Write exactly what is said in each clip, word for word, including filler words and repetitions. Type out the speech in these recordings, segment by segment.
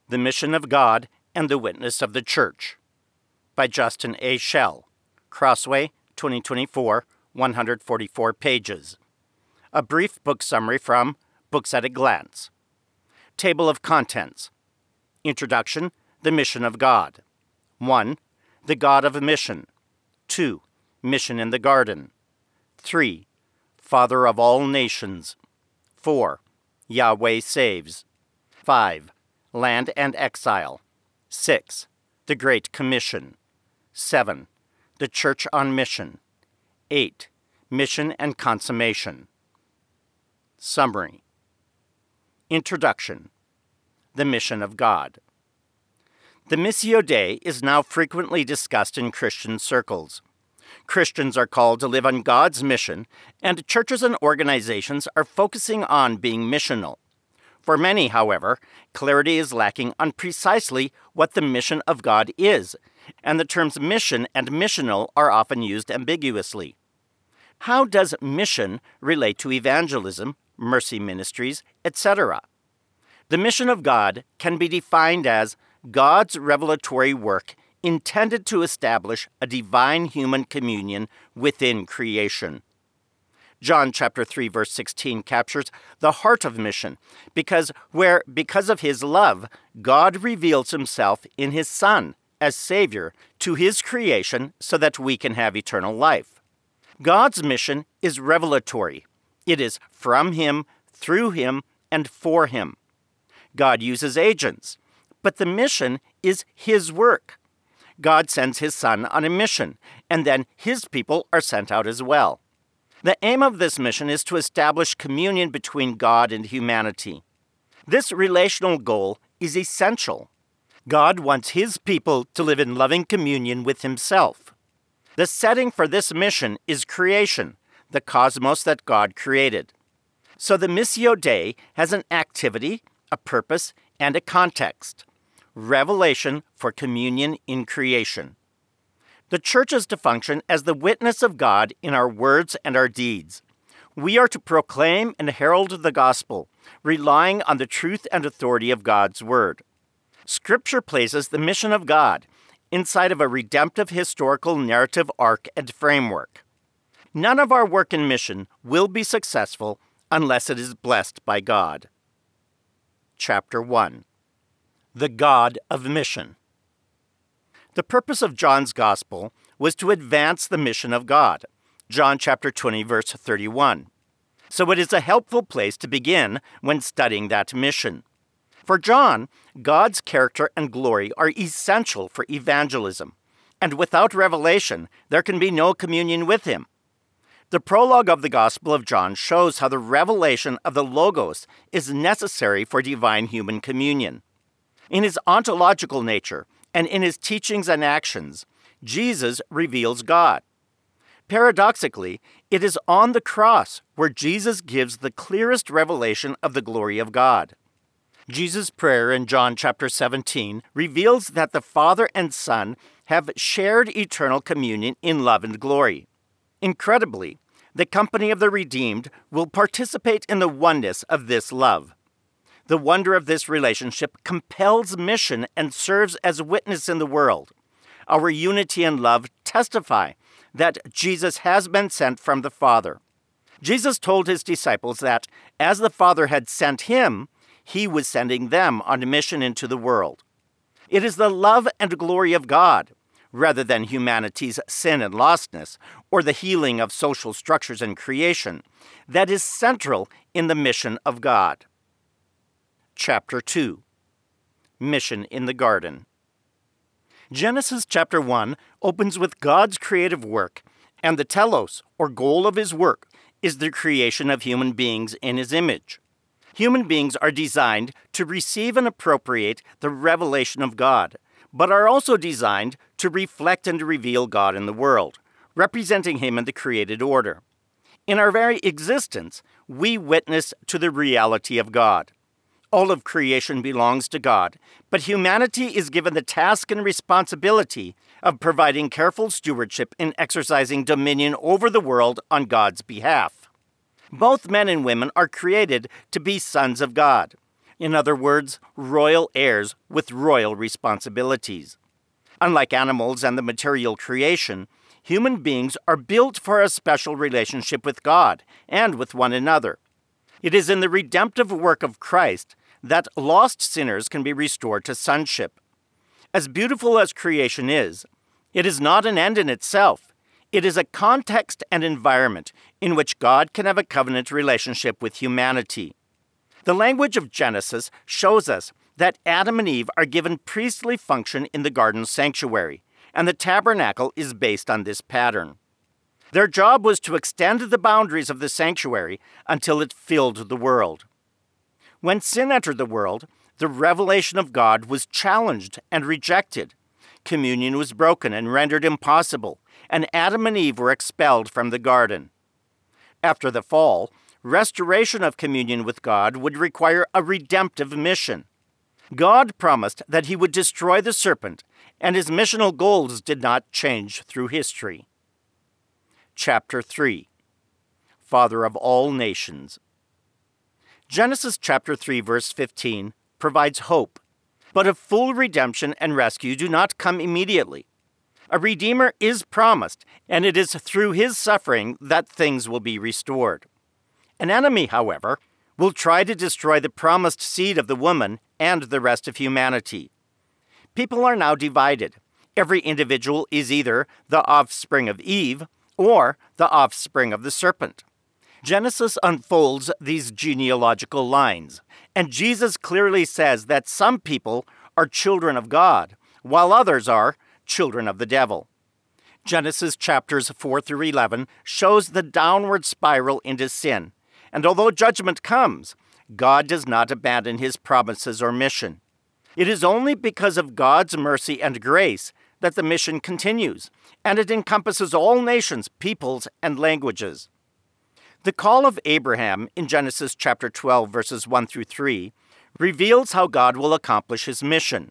The Mission of God and the Witness of the Church by Justin A. Schell, Crossway, twenty twenty-four, one hundred forty-four pages. A brief book summary from Books at a Glance. Table of Contents. Introduction, The Mission of God. one. The God of a Mission. two. Mission in the Garden. three. Father of all nations. four. Yahweh saves. five. Land and exile. six. The Great Commission. seven. The Church on Mission. eight. Mission and Consummation. Summary. Introduction. The Mission of God. The Missio Dei is now frequently discussed in Christian circles. Christians are called to live on God's mission, and churches and organizations are focusing on being missional. For many, however, clarity is lacking on precisely what the mission of God is, and the terms mission and missional are often used ambiguously. How does mission relate to evangelism, mercy ministries, et cetera? The mission of God can be defined as God's revelatory work intended to establish a divine human communion within creation. John chapter three verse sixteen captures the heart of mission, because where, because of his love, God reveals himself in his Son as Savior to his creation so that we can have eternal life. God's mission is revelatory. It is from him, through him, and for him. God uses agents, but the mission is his work. God sends his Son on a mission, and then his people are sent out as well. The aim of this mission is to establish communion between God and humanity. This relational goal is essential. God wants his people to live in loving communion with himself. The setting for this mission is creation, the cosmos that God created. So the Missio Dei has an activity, a purpose, and a context. Revelation for communion in creation. The church is to function as the witness of God in our words and our deeds. We are to proclaim and herald the gospel, relying on the truth and authority of God's word. Scripture places the mission of God inside of a redemptive historical narrative arc and framework. None of our work and mission will be successful unless it is blessed by God. Chapter one. The God of Mission. The purpose of John's Gospel was to advance the mission of God. John chapter twenty, verse thirty-one. So it is a helpful place to begin when studying that mission. For John, God's character and glory are essential for evangelism, and without revelation, there can be no communion with him. The prologue of the Gospel of John shows how the revelation of the Logos is necessary for divine human communion. In his ontological nature, and in his teachings and actions, Jesus reveals God. Paradoxically, it is on the cross where Jesus gives the clearest revelation of the glory of God. Jesus' prayer in John chapter seventeen reveals that the Father and Son have shared eternal communion in love and glory. Incredibly, the company of the redeemed will participate in the oneness of this love. The wonder of this relationship compels mission and serves as a witness in the world. Our unity and love testify that Jesus has been sent from the Father. Jesus told his disciples that, as the Father had sent him, he was sending them on a mission into the world. It is the love and glory of God, rather than humanity's sin and lostness, or the healing of social structures and creation, that is central in the mission of God. Chapter two. Mission in the Garden. Genesis chapter one opens with God's creative work, and the telos, or goal of his work, is the creation of human beings in his image. Human beings are designed to receive and appropriate the revelation of God, but are also designed to reflect and reveal God in the world, representing him in the created order. In our very existence, we witness to the reality of God. All of creation belongs to God, but humanity is given the task and responsibility of providing careful stewardship in exercising dominion over the world on God's behalf. Both men and women are created to be sons of God. In other words, royal heirs with royal responsibilities. Unlike animals and the material creation, human beings are built for a special relationship with God and with one another. It is in the redemptive work of Christ that lost sinners can be restored to sonship. As beautiful as creation is, it is not an end in itself. It is a context and environment in which God can have a covenant relationship with humanity. The language of Genesis shows us that Adam and Eve are given priestly function in the garden sanctuary, and the tabernacle is based on this pattern. Their job was to extend the boundaries of the sanctuary until it filled the world. When sin entered the world, the revelation of God was challenged and rejected. Communion was broken and rendered impossible, and Adam and Eve were expelled from the garden. After the fall, restoration of communion with God would require a redemptive mission. God promised that he would destroy the serpent, and his missional goals did not change through history. Chapter three. Father of all nations. Genesis chapter three, verse fifteen provides hope, but a full redemption and rescue do not come immediately. A Redeemer is promised, and it is through his suffering that things will be restored. An enemy, however, will try to destroy the promised seed of the woman and the rest of humanity. People are now divided. Every individual is either the offspring of Eve or the offspring of the serpent. Genesis unfolds these genealogical lines, and Jesus clearly says that some people are children of God, while others are children of the devil. Genesis chapters four through eleven shows the downward spiral into sin, and although judgment comes, God does not abandon his promises or mission. It is only because of God's mercy and grace that the mission continues, and it encompasses all nations, peoples, and languages. The call of Abraham in Genesis chapter twelve, verses one through three, reveals how God will accomplish his mission.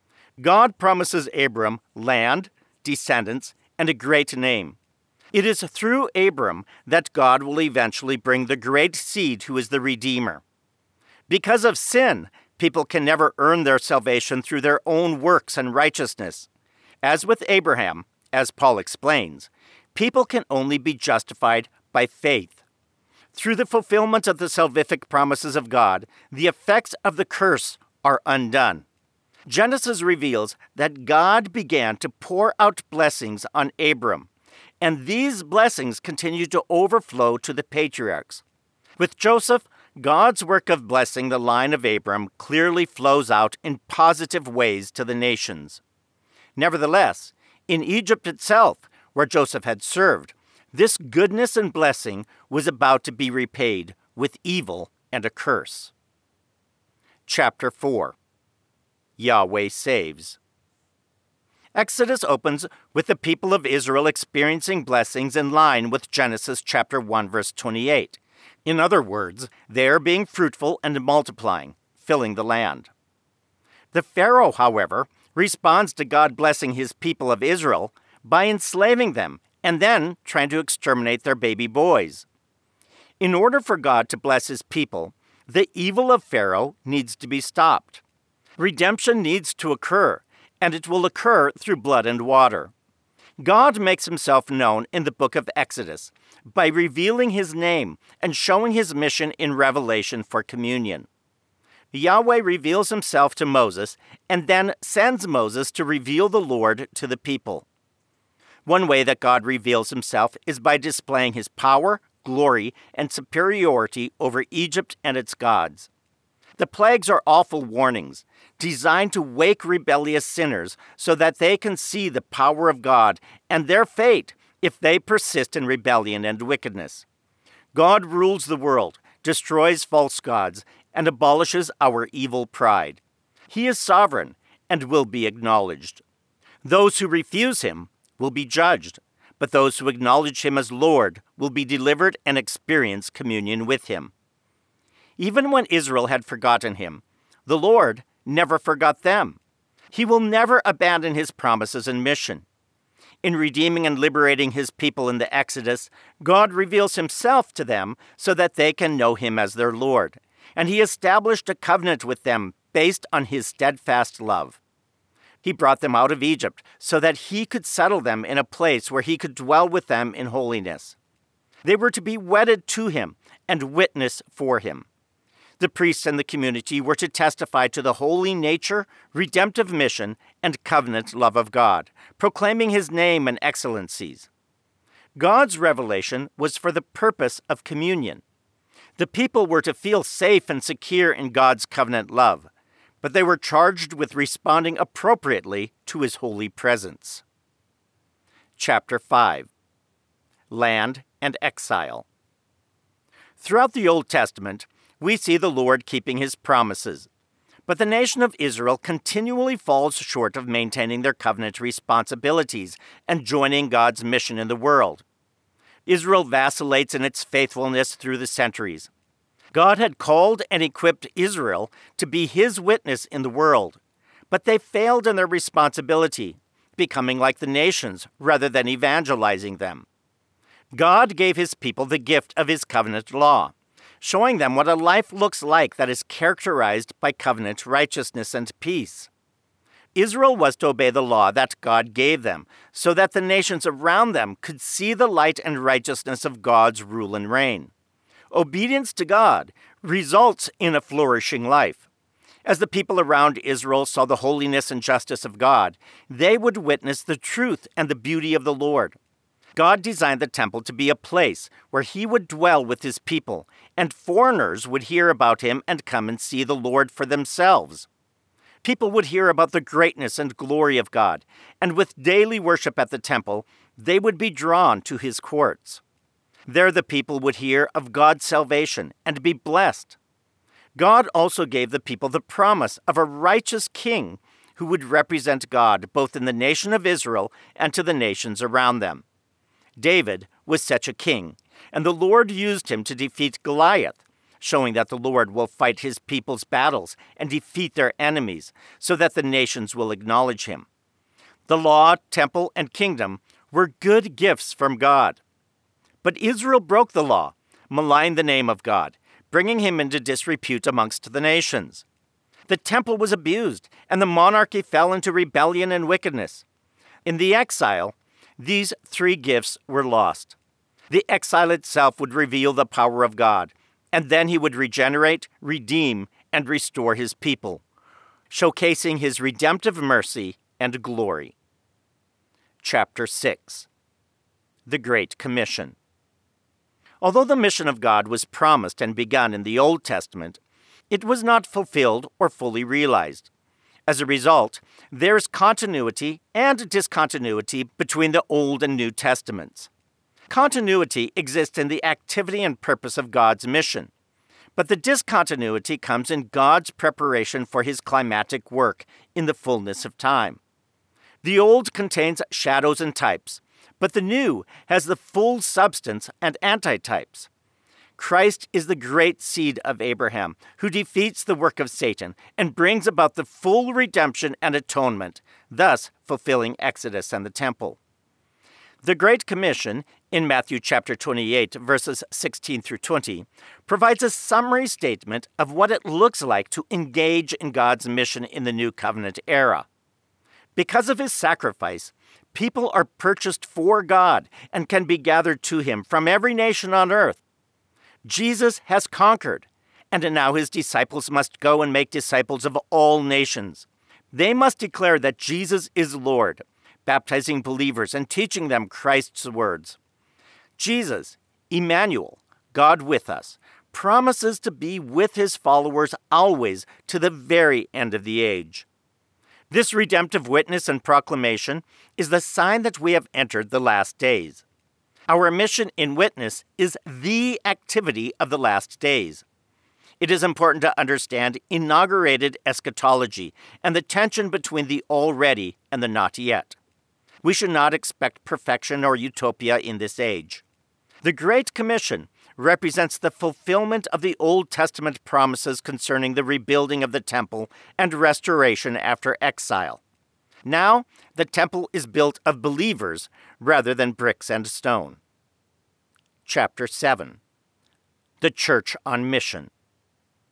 God promises Abram land, descendants, and a great name. It is through Abram that God will eventually bring the great seed who is the Redeemer. Because of sin, people can never earn their salvation through their own works and righteousness. As with Abraham, as Paul explains, people can only be justified by faith. Through the fulfillment of the salvific promises of God, the effects of the curse are undone. Genesis reveals that God began to pour out blessings on Abram, and these blessings continue to overflow to the patriarchs. With Joseph, God's work of blessing the line of Abram clearly flows out in positive ways to the nations. Nevertheless, in Egypt itself, where Joseph had served, this goodness and blessing was about to be repaid with evil and a curse. Chapter four. Yahweh saves. Exodus opens with the people of Israel experiencing blessings in line with Genesis chapter one, verse twenty-eight. In other words, they are being fruitful and multiplying, filling the land. The Pharaoh, however, responds to God blessing his people of Israel by enslaving them and then trying to exterminate their baby boys. In order for God to bless his people, the evil of Pharaoh needs to be stopped. Redemption needs to occur, and it will occur through blood and water. God makes himself known in the book of Exodus by revealing his name and showing his mission in Revelation for communion. Yahweh reveals himself to Moses and then sends Moses to reveal the Lord to the people. One way that God reveals himself is by displaying his power, glory, and superiority over Egypt and its gods. The plagues are awful warnings, designed to wake rebellious sinners so that they can see the power of God and their fate if they persist in rebellion and wickedness. God rules the world, destroys false gods, and abolishes our evil pride. He is sovereign and will be acknowledged. Those who refuse him will be judged, but those who acknowledge him as Lord will be delivered and experience communion with him. Even when Israel had forgotten him, the Lord never forgot them. He will never abandon his promises and mission. In redeeming and liberating his people in the Exodus, God reveals himself to them so that they can know him as their Lord. and he established a covenant with them based on his steadfast love. He brought them out of Egypt so that he could settle them in a place where he could dwell with them in holiness. They were to be wedded to him and witness for him. The priests and the community were to testify to the holy nature, redemptive mission, and covenant love of God, proclaiming his name and excellencies. God's revelation was for the purpose of communion. The people were to feel safe and secure in God's covenant love, but they were charged with responding appropriately to his holy presence. Chapter five. Land and Exile. Throughout the Old Testament, we see the Lord keeping his promises, but the nation of Israel continually falls short of maintaining their covenant responsibilities and joining God's mission in the world. Israel vacillates in its faithfulness through the centuries. God had called and equipped Israel to be his witness in the world, but they failed in their responsibility, becoming like the nations rather than evangelizing them. God gave his people the gift of his covenant law, showing them what a life looks like that is characterized by covenant righteousness and peace. Israel was to obey the law that God gave them, so that the nations around them could see the light and righteousness of God's rule and reign. Obedience to God results in a flourishing life. As the people around Israel saw the holiness and justice of God, they would witness the truth and the beauty of the Lord. God designed the temple to be a place where he would dwell with his people, and foreigners would hear about him and come and see the Lord for themselves. People would hear about the greatness and glory of God, and with daily worship at the temple, they would be drawn to his courts. There the people would hear of God's salvation and be blessed. God also gave the people the promise of a righteous king who would represent God both in the nation of Israel and to the nations around them. David was such a king, and the Lord used him to defeat Goliath, showing that the Lord will fight his people's battles and defeat their enemies, so that the nations will acknowledge him. The law, temple, and kingdom were good gifts from God. But Israel broke the law, maligned the name of God, bringing him into disrepute amongst the nations. The temple was abused, and the monarchy fell into rebellion and wickedness. In the exile, these three gifts were lost. The exile itself would reveal the power of God, and then he would regenerate, redeem, and restore his people, showcasing his redemptive mercy and glory. Chapter six. The Great Commission. Although the mission of God was promised and begun in the Old Testament, it was not fulfilled or fully realized. As a result, there is continuity and discontinuity between the Old and New Testaments. Continuity exists in the activity and purpose of God's mission, but the discontinuity comes in God's preparation for his climatic work in the fullness of time. The Old contains shadows and types, but the New has the full substance and antitypes. Christ is the great seed of Abraham, who defeats the work of Satan and brings about the full redemption and atonement, thus fulfilling Exodus and the temple. The Great Commission, in Matthew chapter twenty-eight, verses sixteen through twenty, provides a summary statement of what it looks like to engage in God's mission in the New Covenant era. Because of his sacrifice, people are purchased for God and can be gathered to him from every nation on earth. Jesus has conquered, and now his disciples must go and make disciples of all nations. They must declare that Jesus is Lord, baptizing believers and teaching them Christ's words. Jesus, Emmanuel, God with us, promises to be with his followers always to the very end of the age. This redemptive witness and proclamation is the sign that we have entered the last days. Our mission in witness is the activity of the last days. It is important to understand inaugurated eschatology and the tension between the already and the not yet. We should not expect perfection or utopia in this age. The Great Commission represents the fulfillment of the Old Testament promises concerning the rebuilding of the temple and restoration after exile. Now, the temple is built of believers rather than bricks and stone. Chapter seven. The Church on Mission.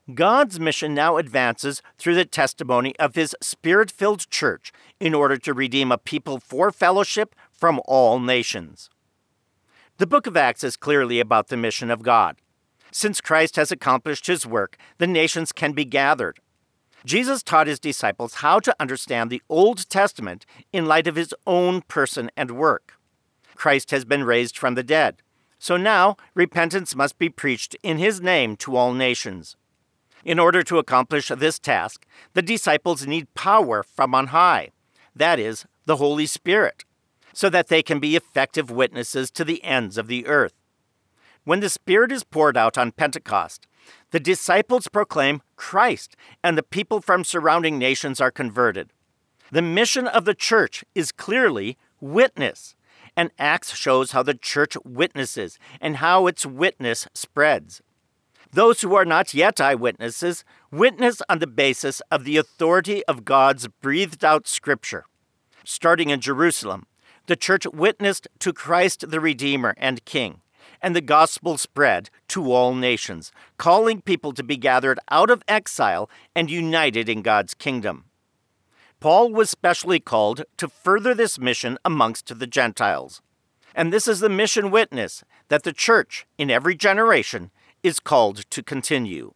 God's mission now advances through the testimony of His Spirit-filled church in order to redeem a people for fellowship from all nations. The book of Acts is clearly about the mission of God. Since Christ has accomplished His work, the nations can be gathered. Jesus taught His disciples how to understand the Old Testament in light of His own person and work. Christ has been raised from the dead, so now repentance must be preached in His name to all nations. In order to accomplish this task, the disciples need power from on high, that is, the Holy Spirit, so that they can be effective witnesses to the ends of the earth. When the Spirit is poured out on Pentecost, the disciples proclaim Christ, and the people from surrounding nations are converted. The mission of the church is clearly witness, and Acts shows how the church witnesses and how its witness spreads. Those who are not yet eyewitnesses witness on the basis of the authority of God's breathed-out Scripture. Starting in Jerusalem, the church witnessed to Christ the Redeemer and King, and the gospel spread to all nations, calling people to be gathered out of exile and united in God's kingdom. Paul was specially called to further this mission amongst the Gentiles. And this is the mission witness that the church, in every generation, is called to continue.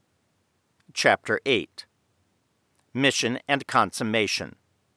Chapter eight. Mission and Consummation.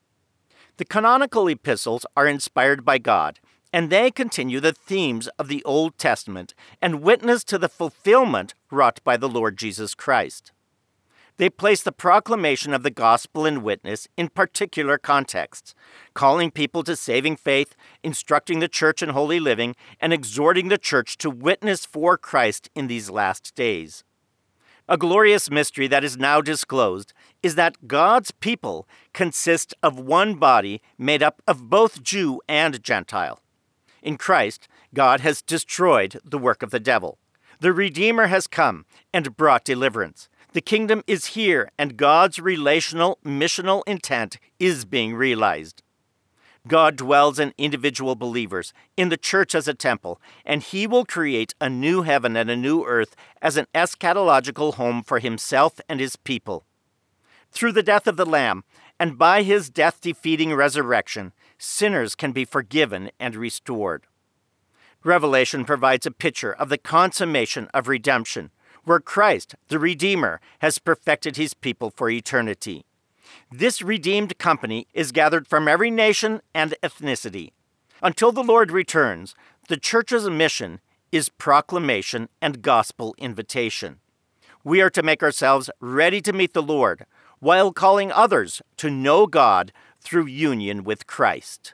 The canonical epistles are inspired by God, and they continue the themes of the Old Testament and witness to the fulfillment wrought by the Lord Jesus Christ. They place the proclamation of the gospel and witness in particular contexts, calling people to saving faith, instructing the church in holy living, and exhorting the church to witness for Christ in these last days. A glorious mystery that is now disclosed is that God's people consist of one body made up of both Jew and Gentile. In Christ, God has destroyed the work of the devil. The Redeemer has come and brought deliverance. The kingdom is here, and God's relational, missional intent is being realized. God dwells in individual believers, in the church as a temple, and He will create a new heaven and a new earth as an eschatological home for Himself and His people. Through the death of the Lamb, and by His death-defeating resurrection, sinners can be forgiven and restored. Revelation provides a picture of the consummation of redemption, where Christ, the Redeemer, has perfected His people for eternity. This redeemed company is gathered from every nation and ethnicity. Until the Lord returns, the church's mission is proclamation and gospel invitation. We are to make ourselves ready to meet the Lord, while calling others to know God through union with Christ.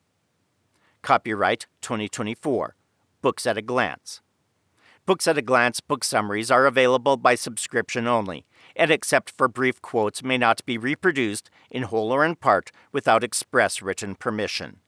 Copyright twenty twenty-four. Books at a Glance. Books at a Glance book summaries are available by subscription only, and except for brief quotes may not be reproduced in whole or in part without express written permission.